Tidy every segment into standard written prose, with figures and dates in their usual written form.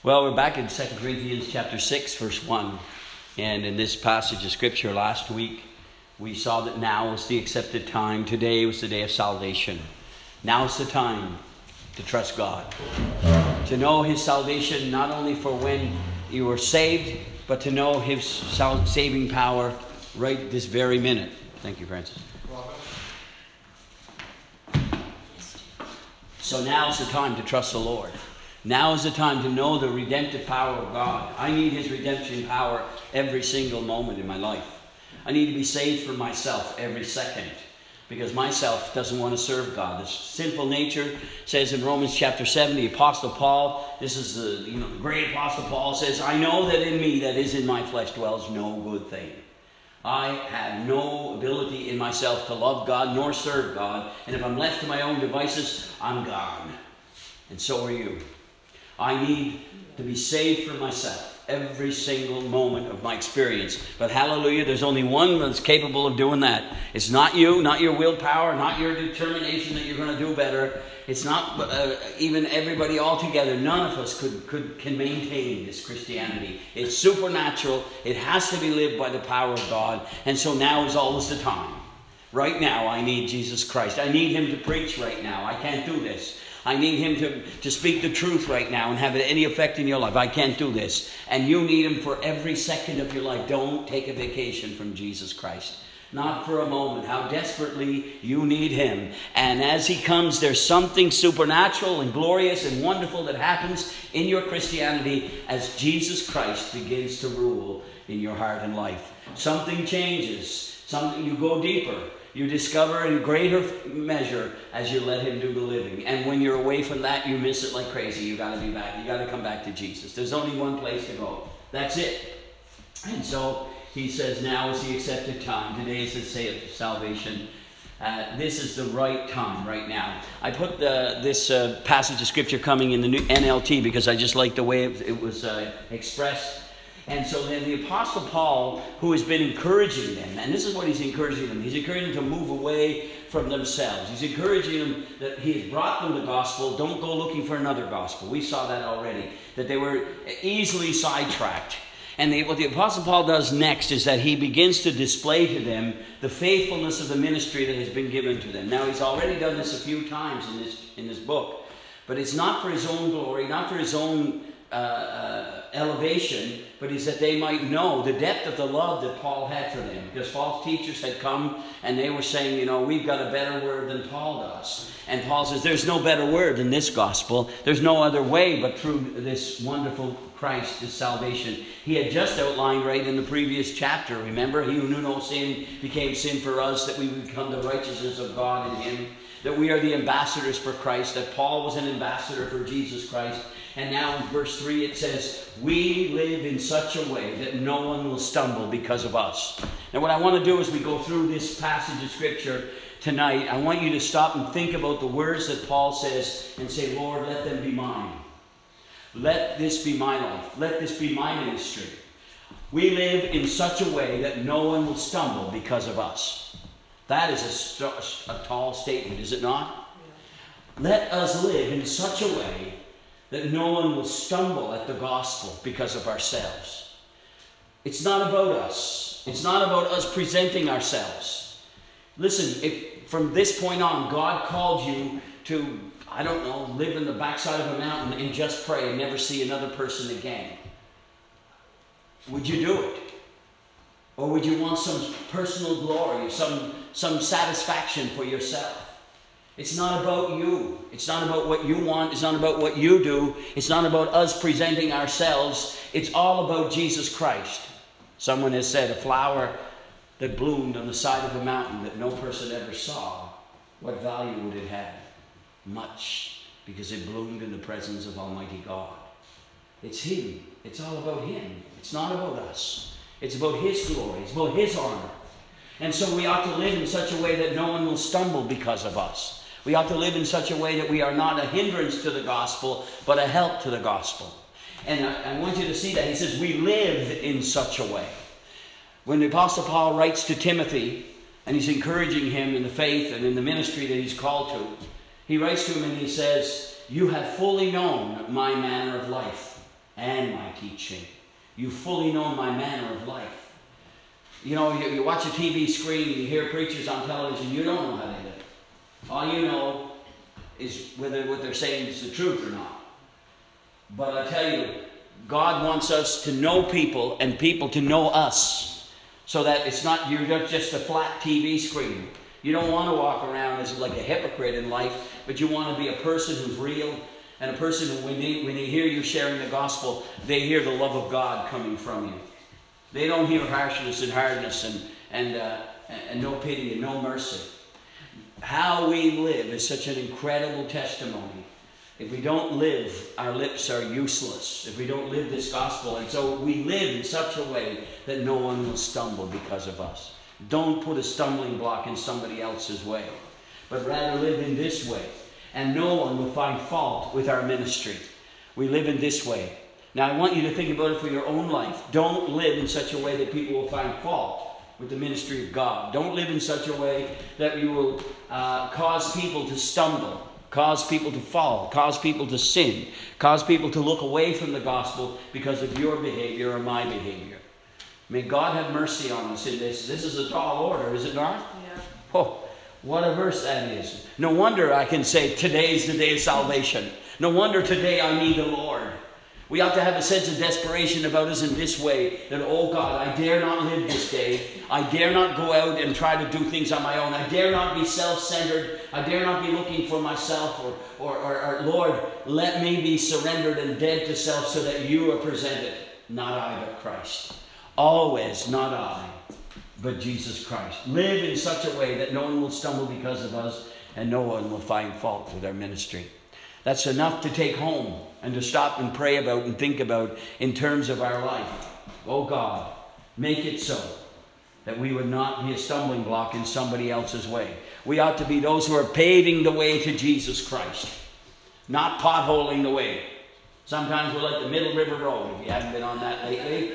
Well, we're back in 2 Corinthians chapter 6, verse 1. And in this passage of Scripture last week, we saw that now was the accepted time. Today was the day of salvation. Now is the time to trust God. To know His salvation not only for when you were saved, but to know His saving power right this very minute. Thank you, Francis. So now is the time to trust the Lord. Now is the time to know the redemptive power of God. I need His redemption power every single moment in my life. I need to be saved from myself every second, because myself doesn't want to serve God. The sinful nature says in Romans chapter 7, the Apostle Paul, this is the great Apostle Paul says, I know that in me, that is in my flesh, dwells no good thing. I have no ability in myself to love God nor serve God. And if I'm left to my own devices, I'm gone. And so are you. I need to be saved from myself every single moment of my experience. But hallelujah, there's only one that's capable of doing that. It's not you, not your willpower, not your determination that you're going to do better. It's not even everybody altogether. None of us can maintain this Christianity. It's supernatural. It has to be lived by the power of God. And so now is always the time. Right now, I need Jesus Christ. I need Him to preach right now. I can't do this. I need Him to speak the truth right now and have any effect in your life. I can't do this. And you need Him for every second of your life. Don't take a vacation from Jesus Christ. Not for a moment. How desperately you need Him. And as He comes, there's something supernatural and glorious and wonderful that happens in your Christianity as Jesus Christ begins to rule in your heart and life. Something changes. Something, you go deeper. You discover in greater measure as you let Him do the living. And when you're away from that, you miss it like crazy. You got to be back. You got to come back to Jesus. There's only one place to go. That's it. And so He says, now is the accepted time. Today is the day of salvation. This is the right time right now. I put this passage of Scripture coming in the new NLT because I just like the way it was expressed. And so then the Apostle Paul, who has been encouraging them, and this is what he's encouraging them. He's encouraging them to move away from themselves. He's encouraging them that he has brought them the gospel. Don't go looking for another gospel. We saw that already, that they were easily sidetracked. And what the Apostle Paul does next is that he begins to display to them the faithfulness of the ministry that has been given to them. Now, he's already done this a few times in this book, but it's not for his own glory, not for his own elevation, but is that they might know the depth of the love that Paul had for them. Because false teachers had come and they were saying, we've got a better word than Paul does. And Paul says, there's no better word than this gospel. There's no other way but through this wonderful Christ, this salvation. He had just outlined right in the previous chapter, remember? He who knew no sin became sin for us, that we would become the righteousness of God in Him. That we are the ambassadors for Christ, that Paul was an ambassador for Jesus Christ. And now in verse 3 it says, we live in such a way that no one will stumble because of us. Now what I want to do as we go through this passage of Scripture tonight, I want you to stop and think about the words that Paul says and say, Lord, let them be mine. Let this be my life. Let this be my ministry. We live in such a way that no one will stumble because of us. That is a tall statement, is it not? Yeah. Let us live in such a way that no one will stumble at the gospel because of ourselves. It's not about us. It's not about us presenting ourselves. Listen, if from this point on God called you to, live in the backside of a mountain and just pray and never see another person again, would you do it? Or would you want some personal glory, some satisfaction for yourself? It's not about you. It's not about what you want. It's not about what you do. It's not about us presenting ourselves. It's all about Jesus Christ. Someone has said, a flower that bloomed on the side of a mountain that no person ever saw, what value would it have? Much, because it bloomed in the presence of Almighty God. It's Him. It's all about Him. It's not about us. It's about His glory. It's about His honor. And so we ought to live in such a way that no one will stumble because of us. We ought to live in such a way that we are not a hindrance to the gospel, but a help to the gospel. And I want you to see that. He says, we live in such a way. When the Apostle Paul writes to Timothy, and he's encouraging him in the faith and in the ministry that he's called to, he writes to him and he says, you have fully known my manner of life. and my teaching. You fully know my manner of life. You know, you watch a TV screen, you hear preachers on television, you don't know how they live. All you know is whether what they're saying is the truth or not. But I tell you, God wants us to know people and people to know us, so that it's not you're just a flat TV screen. You don't want to walk around as like a hypocrite in life, but you want to be a person who's real, and a person who, when they hear you sharing the gospel, they hear the love of God coming from you. They don't hear harshness and hardness and no pity and no mercy. How we live is such an incredible testimony. If we don't live, our lips are useless. If we don't live this gospel. And so we live in such a way that no one will stumble because of us. Don't put a stumbling block in somebody else's way, but rather live in this way. And no one will find fault with our ministry. We live in this way. Now I want you to think about it for your own life. Don't live in such a way that people will find fault with the ministry of God. Don't live in such a way that you will cause people to stumble, cause people to fall, cause people to sin, cause people to look away from the gospel because of your behavior or my behavior. May God have mercy on us in this. This is a tall order, is it not? Yeah. Oh, what a verse that is. No wonder I can say today's the day of salvation. No wonder today I need the Lord. We ought to have a sense of desperation about us in this way, that, oh God, I dare not live this day. I dare not go out and try to do things on my own. I dare not be self-centered. I dare not be looking for myself. Or Lord, let me be surrendered and dead to self so that you are presented. Not I, but Christ. Always not I, but Jesus Christ. Live in such a way that no one will stumble because of us and no one will find fault with our ministry. That's enough to take home and to stop and pray about and think about in terms of our life. Oh God, make it so that we would not be a stumbling block in somebody else's way. We ought to be those who are paving the way to Jesus Christ, not potholing the way. Sometimes we're like the Middle River Road. If you haven't been on that lately,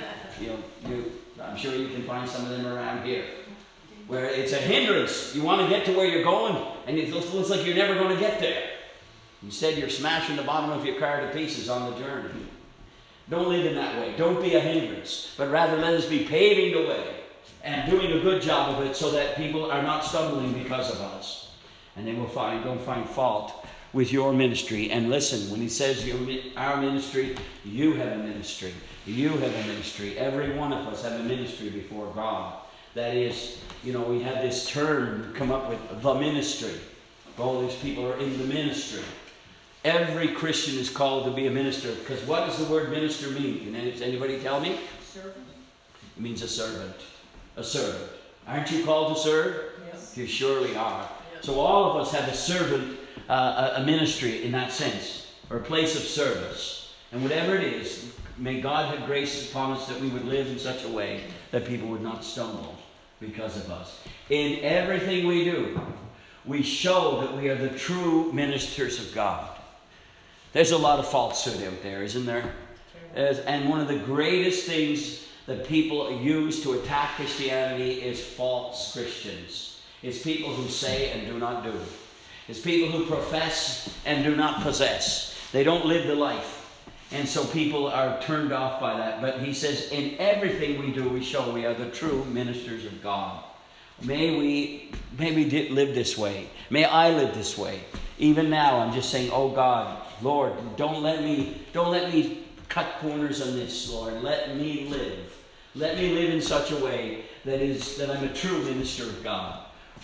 I'm sure you can find some of them around here, where it's a hindrance. You want to get to where you're going, and it looks like you're never going to get there. Instead, you're smashing the bottom of your car to pieces on the journey. Don't live in that way. Don't be a hindrance, but rather let us be paving the way and doing a good job of it so that people are not stumbling because of us. And they will don't find fault with your ministry. And listen, when he says our ministry, you have a ministry. You have a ministry. Every one of us have a ministry before God. That is, we have this term come up with, the ministry. All these people are in the ministry. Every Christian is called to be a minister. Because what does the word minister mean? Can anybody tell me? Servant. It means a servant. A servant. Aren't you called to serve? Yes. You surely are. Yes. So all of us have a servant, a ministry in that sense, or a place of service. And whatever it is, may God have grace upon us that we would live in such a way that people would not stumble because of us. In everything we do, we show that we are the true ministers of God. There's a lot of falsehood out there, isn't there? And one of the greatest things that people use to attack Christianity is false Christians. It's people who say and do not do. It's people who profess and do not possess. They don't live the life. And so people are turned off by that. But he says, in everything we do, we show we are the true ministers of God. May we live this way. May I live this way. Even now, I'm just saying, oh God, Lord, don't let me cut corners on this, Lord. Let me live. Let me live in such a way that I'm a true minister of God.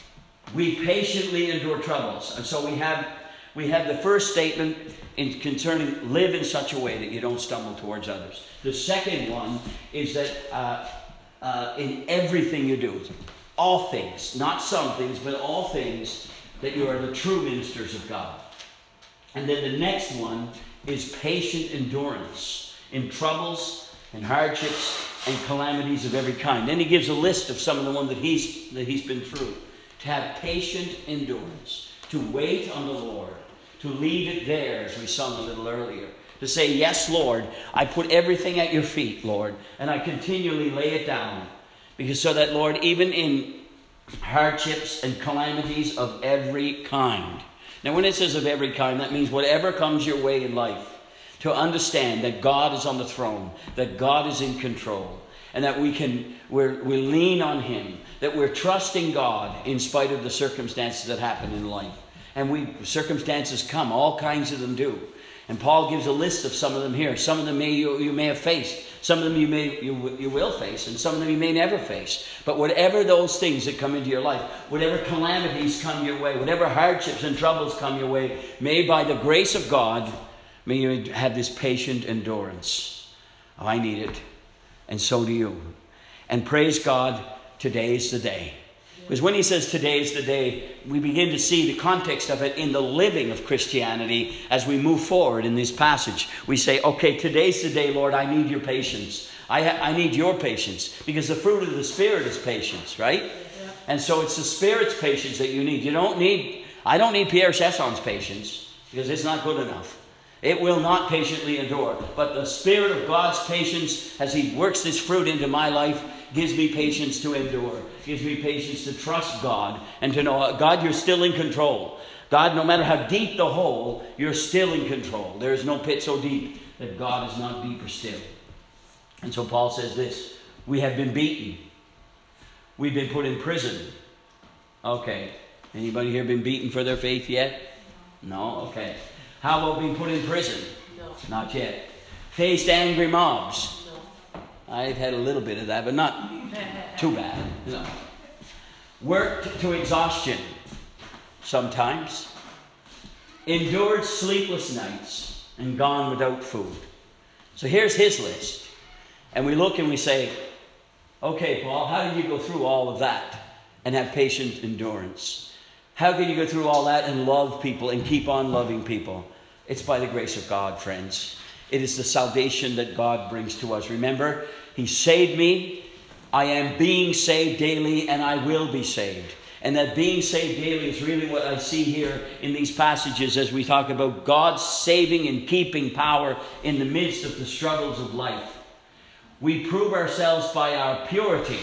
We patiently endure troubles. And so we have the first statement concerning live in such a way that you don't stumble towards others. The second one is that in everything you do, all things, not some things, but all things, that you are the true ministers of God. And then the next one is patient endurance in troubles and hardships and calamities of every kind. Then he gives a list of some of the ones that he's been through. To have patient endurance, to wait on the Lord, to leave it there, as we sung a little earlier. To say, yes, Lord, I put everything at your feet, Lord, and I continually lay it down. Because so that, Lord, even in hardships and calamities of every kind. Now, when it says of every kind, that means whatever comes your way in life. to understand that God is on the throne, that God is in control, and that we lean on him, that we're trusting God in spite of the circumstances that happen in life. And circumstances come, all kinds of them do. And Paul gives a list of some of them here. Some of them you may have faced. Some of them you will face, and some of them you may never face. But whatever those things that come into your life, whatever calamities come your way, whatever hardships and troubles come your way, may by the grace of God, may you have this patient endurance. Oh, I need it, and so do you. And praise God, today is the day. Because when he says today is the day, we begin to see the context of it in the living of Christianity as we move forward in this passage. We say, okay, today's the day, Lord, I need your patience. I need your patience. Because the fruit of the Spirit is patience, right? Yeah. And so it's the Spirit's patience that you need. I don't need Pierre Chesson's patience, because it's not good enough. It will not patiently endure. But the Spirit of God's patience, as he works this fruit into my life, gives me patience to endure. Gives me patience to trust God and to know, God, you're still in control. God, no matter how deep the hole, you're still in control. There is no pit so deep that God is not deeper still. And so Paul says this, we have been beaten. We've been put in prison. Okay. Anybody here been beaten for their faith yet? No? Okay. How about being put in prison? No. Not yet. Faced angry mobs? No. I've had a little bit of that, but not too bad. No. Worked to exhaustion sometimes. Endured sleepless nights and gone without food. So here's his list. And we look and we say, okay, Paul, how did you go through all of that and have patient endurance? How can you go through all that and love people and keep on loving people? It's by the grace of God, friends. It is the salvation that God brings to us. Remember, he saved me. I am being saved daily, and I will be saved. And that being saved daily is really what I see here in these passages as we talk about God's saving and keeping power in the midst of the struggles of life. We prove ourselves by our purity.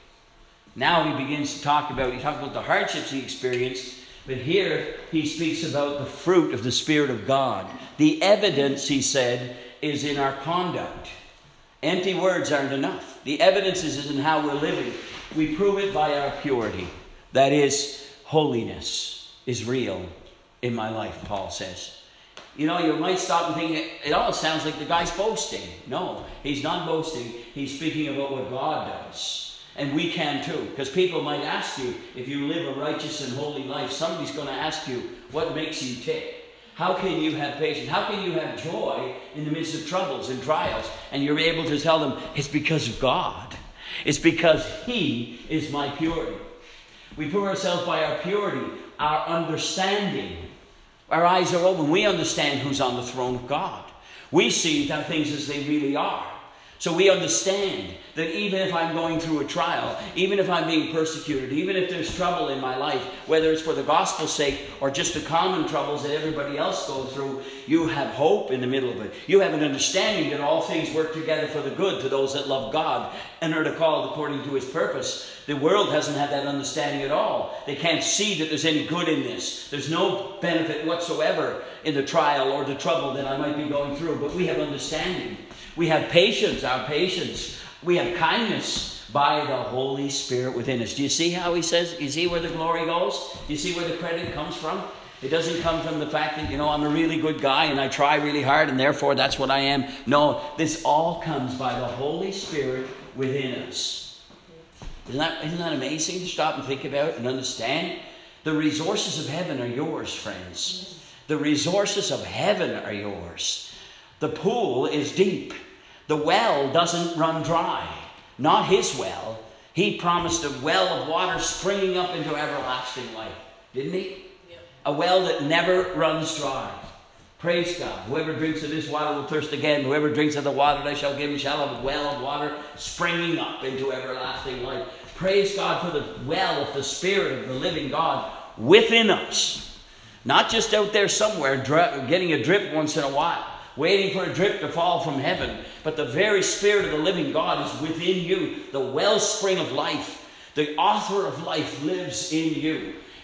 Now he begins to talk about the hardships he experienced, but here he speaks about the fruit of the Spirit of God. The evidence, he said, is in our conduct. Empty words aren't enough. The evidence is in how we're living. We prove it by our purity. That is, holiness is real in my life, Paul says. You know, you might stop and think, it almost sounds like the guy's boasting. No, he's not boasting. He's speaking about what God does. And we can too. Because people might ask you, if you live a righteous and holy life, somebody's going to ask you, what makes you tick? How can you have patience? How can you have joy in the midst of troubles and trials? And you're able to tell them, it's because of God. It's because he is my purity. We prove ourselves by our purity, our understanding. Our eyes are open. We understand who's on the throne of God. We see things as they really are. So we understand that even if I'm going through a trial, even if I'm being persecuted, even if there's trouble in my life, whether it's for the gospel's sake or just the common troubles that everybody else goes through, you have hope in the middle of it. You have an understanding that all things work together for the good to those that love God and are called according to his purpose. The world doesn't have that understanding at all. They can't see that there's any good in this. There's no benefit whatsoever in the trial or the trouble that I might be going through, but we have understanding. We have patience, our patience. We have kindness by the Holy Spirit within us. Do you see how he says? You see where the glory goes? Do you see where the credit comes from? It doesn't come from the fact that, I'm a really good guy and I try really hard and therefore that's what I am. No, this all comes by the Holy Spirit within us. Isn't that amazing to stop and think about and understand? The resources of heaven are yours, friends. The resources of heaven are yours. The pool is deep. The well doesn't run dry. Not his well. He promised a well of water springing up into everlasting life. Didn't he? Yep. A well that never runs dry. Praise God. Whoever drinks of this water will thirst again. Whoever drinks of the water that I shall give him shall have a well of water springing up into everlasting life. Praise God for the well of the Spirit of the living God within us. Not just out there somewhere getting a drip once in a while, waiting for a drip to fall from heaven. But the very Spirit of the living God is within you. The wellspring of life, the author of life lives in you.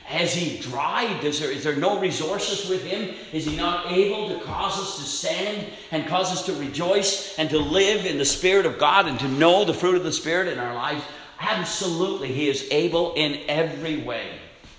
Has he dried? Is there no resources with him? Is he not able to cause us to stand and cause us to rejoice and to live in the Spirit of God and to know the fruit of the Spirit in our lives? Absolutely, he is able in every way.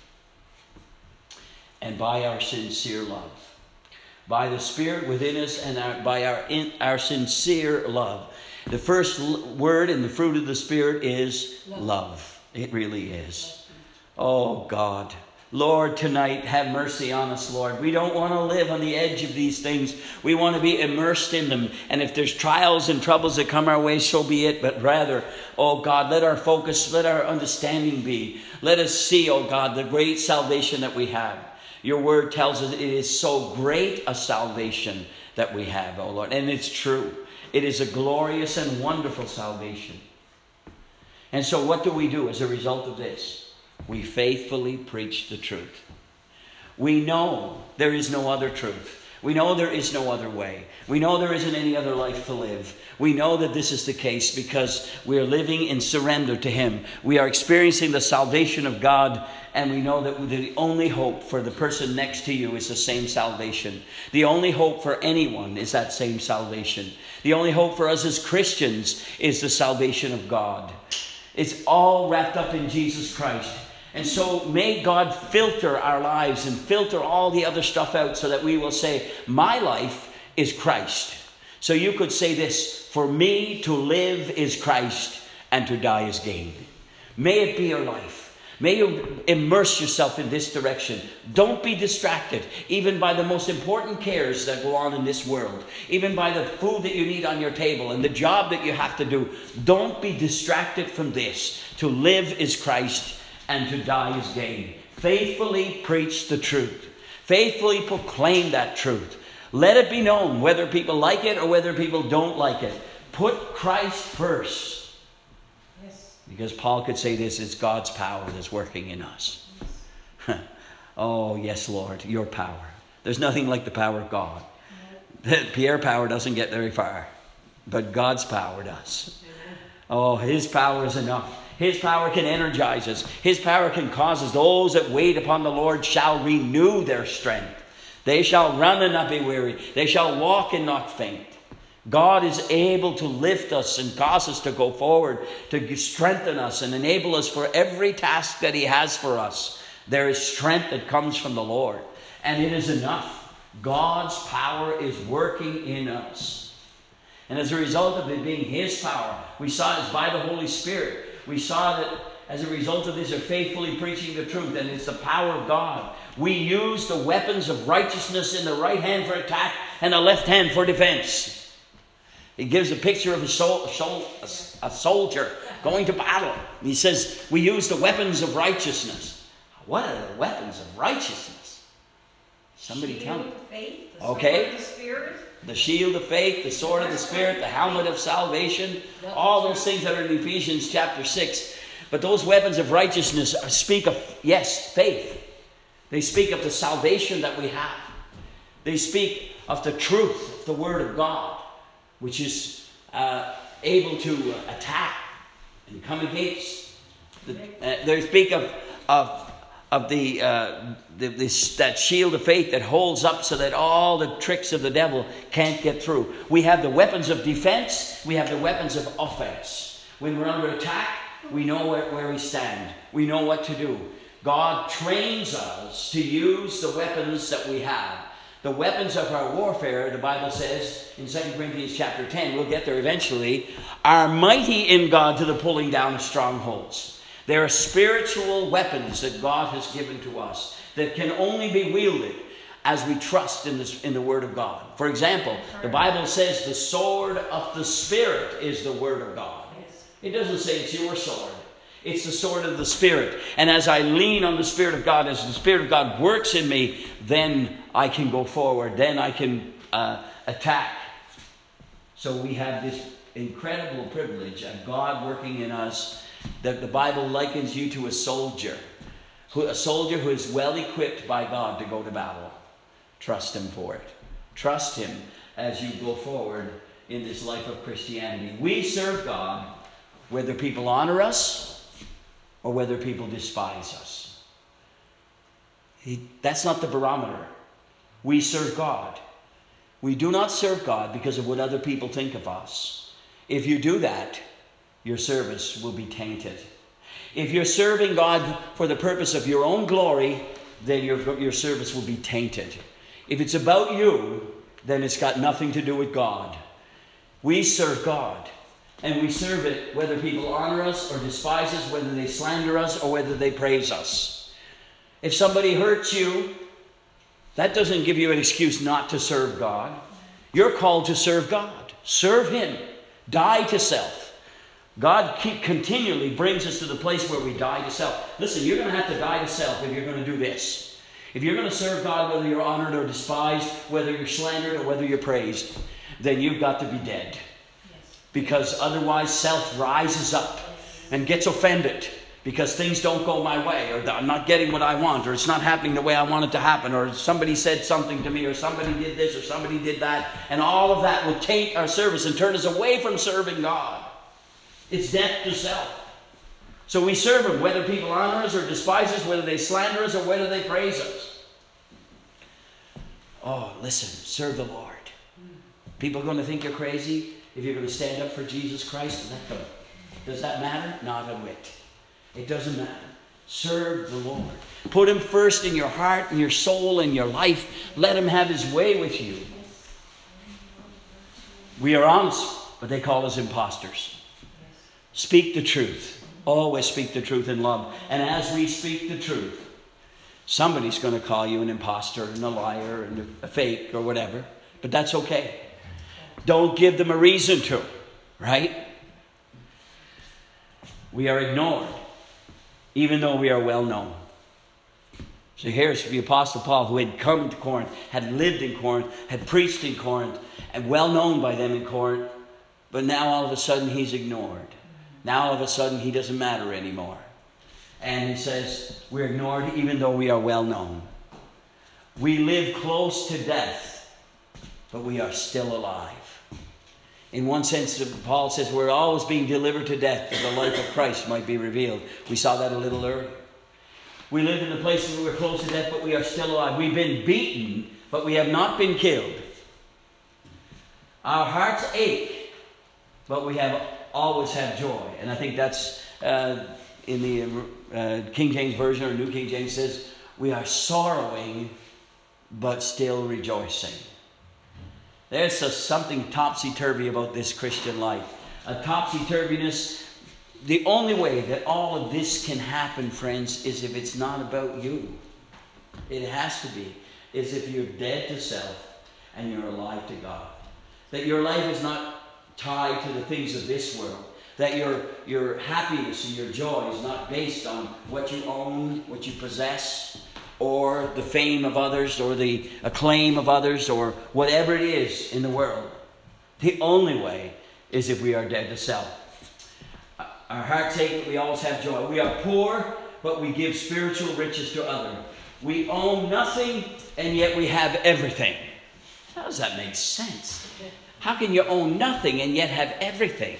And by our sincere love. By the Spirit within us and by our sincere love. The first word in the fruit of the Spirit is love. It really is. Oh God. Lord, tonight have mercy on us, Lord. We don't want to live on the edge of these things. We want to be immersed in them. And if there's trials and troubles that come our way, so be it. But rather, oh God, let our focus, let our understanding be. Let us see, oh God, the great salvation that we have. Your word tells us it is so great a salvation that we have, oh Lord. And it's true. It is a glorious and wonderful salvation. And so what do we do as a result of this? We faithfully preach the truth. We know there is no other truth. We know there is no other way. We know there isn't any other life to live. We know that this is the case because we are living in surrender to Him. We are experiencing the salvation of God, and we know that the only hope for the person next to you is the same salvation. The only hope for anyone is that same salvation. The only hope for us as Christians is the salvation of God. It's all wrapped up in Jesus Christ. And so may God filter our lives and filter all the other stuff out so that we will say, my life is Christ. So you could say this, for me to live is Christ and to die is gain. May it be your life. May you immerse yourself in this direction. Don't be distracted, even by the most important cares that go on in this world. Even by the food that you need on your table and the job that you have to do. Don't be distracted from this. To live is Christ and to die is gain. Faithfully preach the truth. Faithfully proclaim that truth. Let it be known whether people like it or whether people don't like it. Put Christ first. Because Paul could say this, it's God's power that's working in us. Oh, yes, Lord, your power. There's nothing like the power of God. Pierre power doesn't get very far, but God's power does. Oh, His power is enough. His power can energize us. His power can cause us. Those that wait upon the Lord shall renew their strength. They shall run and not be weary. They shall walk and not faint. God is able to lift us and cause us to go forward, to strengthen us and enable us for every task that He has for us. There is strength that comes from the Lord, and it is enough. God's power is working in us. And as a result of it being His power, we saw it by the Holy Spirit. We saw that as a result of this, are faithfully preaching the truth, and it's the power of God. We use the weapons of righteousness in the right hand for attack and the left hand for defense. It gives a picture of a soldier going to battle. He says, we use the weapons of righteousness. What are the weapons of righteousness? Somebody tell me. Faith, the okay. Sword of the Spirit. The shield of faith, the sword of the Spirit, the helmet of salvation. All those things that are in Ephesians chapter 6. But those weapons of righteousness speak of, yes, faith. They speak of the salvation that we have. They speak of the truth of the Word of God, which is able to attack and come against. They speak of that shield of faith that holds up so that all the tricks of the devil can't get through. We have the weapons of defense. We have the weapons of offense. When we're under attack, we know where we stand. We know what to do. God trains us to use the weapons that we have. The weapons of our warfare, the Bible says in 2 Corinthians chapter 10, we'll get there eventually, are mighty in God to the pulling down of strongholds. They are spiritual weapons that God has given to us that can only be wielded as we trust in the Word of God. For example, the Bible says the sword of the Spirit is the Word of God. It doesn't say it's your sword. It's the sword of the Spirit. And as I lean on the Spirit of God, as the Spirit of God works in me, then I can go forward. Then I can attack. So we have this incredible privilege of God working in us, that the Bible likens you to a soldier who is well equipped by God to go to battle. Trust Him for it. Trust Him as you go forward in this life of Christianity. We serve God whether people honor us or whether people despise us. That's not the barometer. We serve God. We do not serve God because of what other people think of us. If you do that, your service will be tainted. If you're serving God for the purpose of your own glory, then your service will be tainted. If it's about you, then it's got nothing to do with God. We serve God. And we serve it whether people honor us or despise us, whether they slander us or whether they praise us. If somebody hurts you, that doesn't give you an excuse not to serve God. You're called to serve God. Serve Him. Die to self. God continually brings us to the place where we die to self. Listen, you're going to have to die to self if you're going to do this. If you're going to serve God, whether you're honored or despised, whether you're slandered or whether you're praised, then you've got to be dead. Because otherwise self rises up and gets offended because things don't go my way, or I'm not getting what I want, or it's not happening the way I want it to happen, or somebody said something to me, or somebody did this, or somebody did that. And all of that will taint our service and turn us away from serving God. It's death to self. So we serve Him, whether people honor us or despise us, whether they slander us or whether they praise us. Oh, listen, serve the Lord. People are going to think you're crazy if you're going to stand up for Jesus Christ. Let them. Does that matter? Not a whit. It doesn't matter. Serve the Lord. Put Him first in your heart and your soul and your life. Let Him have His way with you. We are honest, but they call us imposters. Speak the truth. Always speak the truth in love. And as we speak the truth, somebody's going to call you an imposter and a liar and a fake or whatever. But that's okay. Don't give them a reason to, right? We are ignored, even though we are well known. So here's the Apostle Paul, who had come to Corinth, had lived in Corinth, had preached in Corinth, and well known by them in Corinth. But now all of a sudden he's ignored. Now all of a sudden he doesn't matter anymore. And he says, we're ignored even though we are well known. We live close to death, but we are still alive. In one sense, Paul says we're always being delivered to death that the life of Christ might be revealed. We saw that a little earlier. We live in the place where we're close to death, but we are still alive. We've been beaten, but we have not been killed. Our hearts ache, but we have always have joy. And I think that's in the King James Version, or New King James says, we are sorrowing, but still rejoicing. There's something topsy-turvy about this Christian life. A topsy-turviness. The only way that all of this can happen, friends, is if it's not about you. It has to be. Is if you're dead to self and you're alive to God. That your life is not tied to the things of this world. That your happiness and your joy is not based on what you own, what you possess, or the fame of others, or the acclaim of others, or whatever it is in the world. The only way is if we are dead to self. Our hearts ache, but we always have joy. We are poor, but we give spiritual riches to others. We own nothing, and yet we have everything. How does that make sense? How can you own nothing and yet have everything?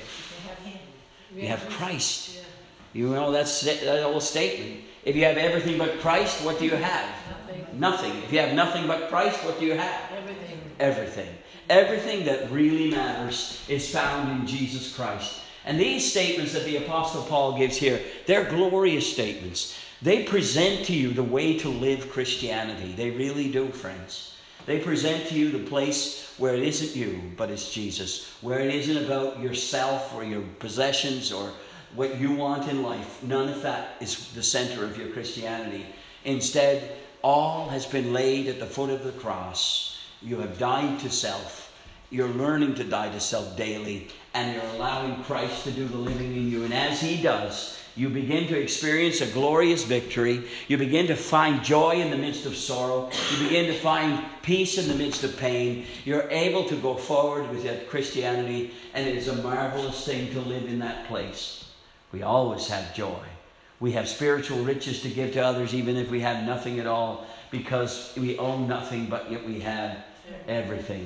You have Christ. You know that old statement. If you have everything but Christ, what do you have? Nothing. If you have nothing but Christ, what do you have? Everything. Everything. Everything that really matters is found in Jesus Christ. And these statements that the Apostle Paul gives here, they're glorious statements. They present to you the way to live Christianity. They really do, friends. They present to you the place where it isn't you, but it's Jesus. Where it isn't about yourself or your possessions or what you want in life. None of that is the center of your Christianity. Instead, all has been laid at the foot of the cross. You have died to self. You're learning to die to self daily, and you're allowing Christ to do the living in you. And as He does, you begin to experience a glorious victory. You begin to find joy in the midst of sorrow. You begin to find peace in the midst of pain. You're able to go forward with that Christianity, and it is a marvelous thing to live in that place. We always have joy. We have spiritual riches to give to others, even if we have nothing at all, because we own nothing, but yet we have everything.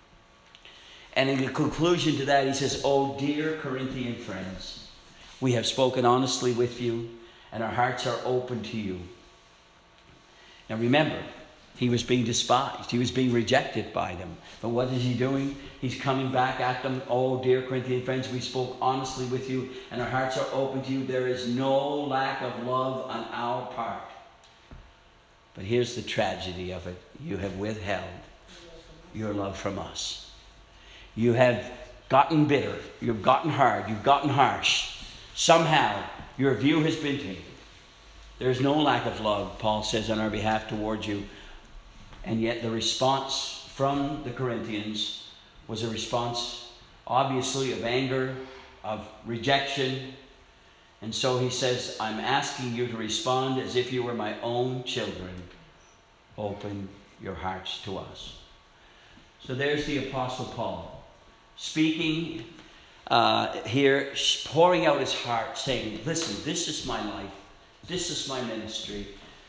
And in the conclusion to that, he says, "Oh, dear Corinthian friends, we have spoken honestly with you, and our hearts are open to you. Now remember, he was being despised. He was being rejected by them. But what is he doing? He's coming back at them. Oh, dear Corinthian friends, we spoke honestly with you, and our hearts are open to you. There is no lack of love on our part. But here's the tragedy of it. You have withheld your love from us. You have gotten bitter. You've gotten hard. You've gotten harsh. Somehow, your view has been taken. There is no lack of love, Paul says, on our behalf towards you. And yet the response from the Corinthians was a response, obviously, of anger, of rejection. And so he says, I'm asking you to respond as if you were my own children. Open your hearts to us. So there's the Apostle Paul speaking here, pouring out his heart, saying, listen, this is my life. This is my ministry.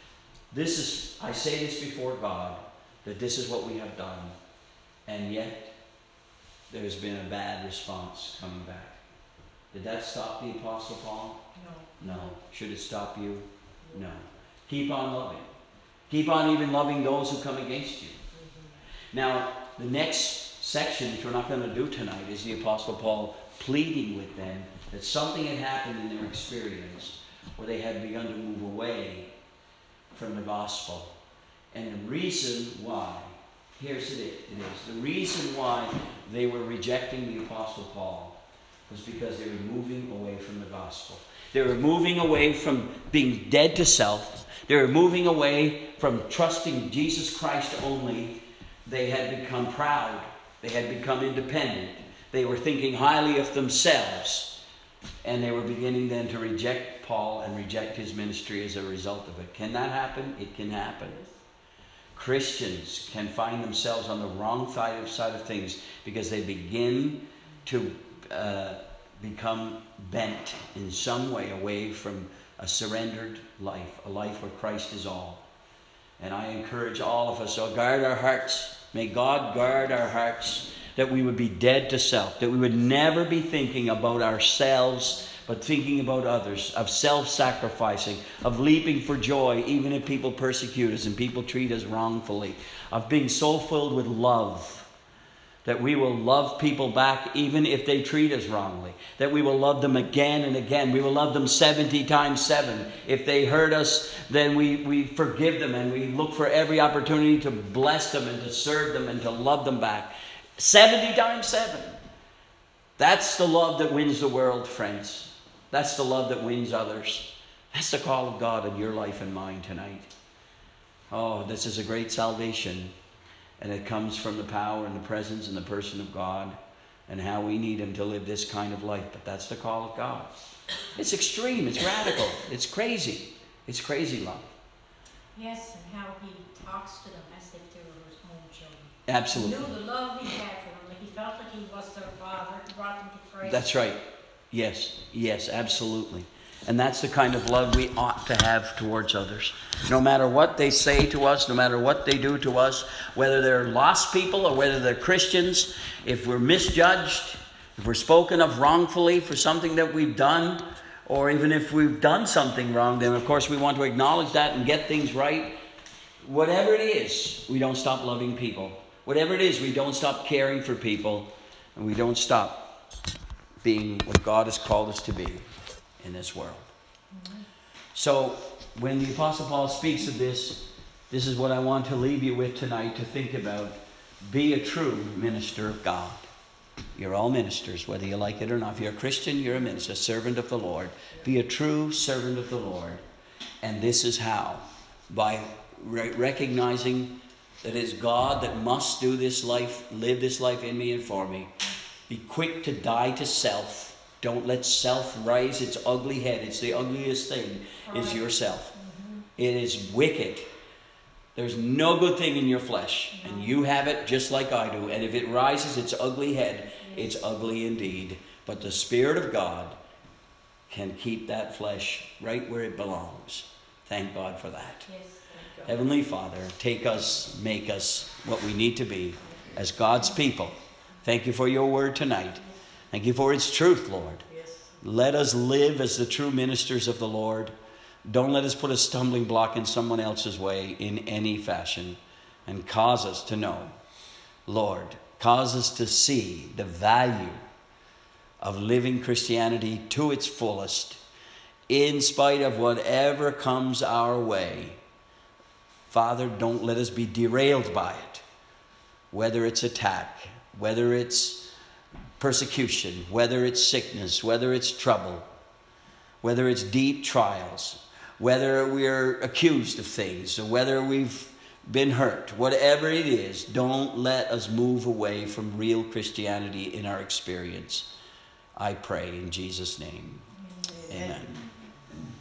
I say this before God, that this is what we have done. And yet, there's been a bad response coming back. Did that stop the Apostle Paul? No. Should it stop you? No. Keep on loving. Keep on even loving those who come against you. Now, the next section, which we're not going to do tonight, is the Apostle Paul pleading with them that something had happened in their experience where they had begun to move away from the gospel. And the reason why, here's it is. The reason why they were rejecting the Apostle Paul was because they were moving away from the gospel. They were moving away from being dead to self. They were moving away from trusting Jesus Christ only. They had become proud. They had become independent. They were thinking highly of themselves. And they were beginning then to reject Paul and reject his ministry as a result of it. Can that happen? It can happen. Christians can find themselves on the wrong side of things because they begin to become bent in some way away from a surrendered life, a life where Christ is all. And I encourage all of us, so guard our hearts. May God guard our hearts, that we would be dead to self, that we would never be thinking about ourselves, but thinking about others, of self-sacrificing, of leaping for joy, even if people persecute us and people treat us wrongfully, of being so filled with love that we will love people back even if they treat us wrongly, that we will love them again and again. We will love them 70 times 7. If they hurt us, then we forgive them and we look for every opportunity to bless them and to serve them and to love them back. 70 times 7. That's the love that wins the world, friends. That's the love that wins others. That's the call of God in your life and mine tonight. Oh, this is a great salvation. And it comes from the power and the presence and the person of God and how we need him to live this kind of life. But that's the call of God. It's extreme. It's radical. It's crazy. It's crazy love. Yes, and how he talks to them as if they were his own children. Absolutely. He knew the love he had for them. Like he felt like he was their father. He brought them to Christ. That's right. Yes, absolutely. And that's the kind of love we ought to have towards others. No matter what they say to us, no matter what they do to us, whether they're lost people or whether they're Christians, if we're misjudged, if we're spoken of wrongfully for something that we've done, or even if we've done something wrong, then of course we want to acknowledge that and get things right. Whatever it is, we don't stop loving people. Whatever it is, we don't stop caring for people, and we don't stop being what God has called us to be in this world. So when the Apostle Paul speaks of this is what I want to leave you with tonight to think about. Be a true minister of God. You're all ministers, whether you like it or not. If you're a Christian, you're a minister, a servant of the Lord. Be a true servant of the Lord. And this is how. By recognizing that it's God that must do this life, live this life in me and for me. Be quick to die to self. Don't let self rise its ugly head. It's the ugliest thing, is yourself. It is wicked. There's no good thing in your flesh. And you have it just like I do. And if it rises its ugly head, it's ugly indeed. But the Spirit of God can keep that flesh right where it belongs. Thank God for that. Heavenly Father, take us, make us what we need to be as God's people. Thank you for your word tonight. Thank you for its truth, Lord. Let us live as the true ministers of the Lord. Don't let us put a stumbling block in someone else's way in any fashion. And cause us to know, Lord, cause us to see the value of living Christianity to its fullest, in spite of whatever comes our way. Father, don't let us be derailed by it, whether it's attack, whether it's persecution, whether it's sickness, whether it's trouble, whether it's deep trials, whether we're accused of things, or whether we've been hurt. Whatever it is, don't let us move away from real Christianity in our experience. I pray in Jesus' name. Amen.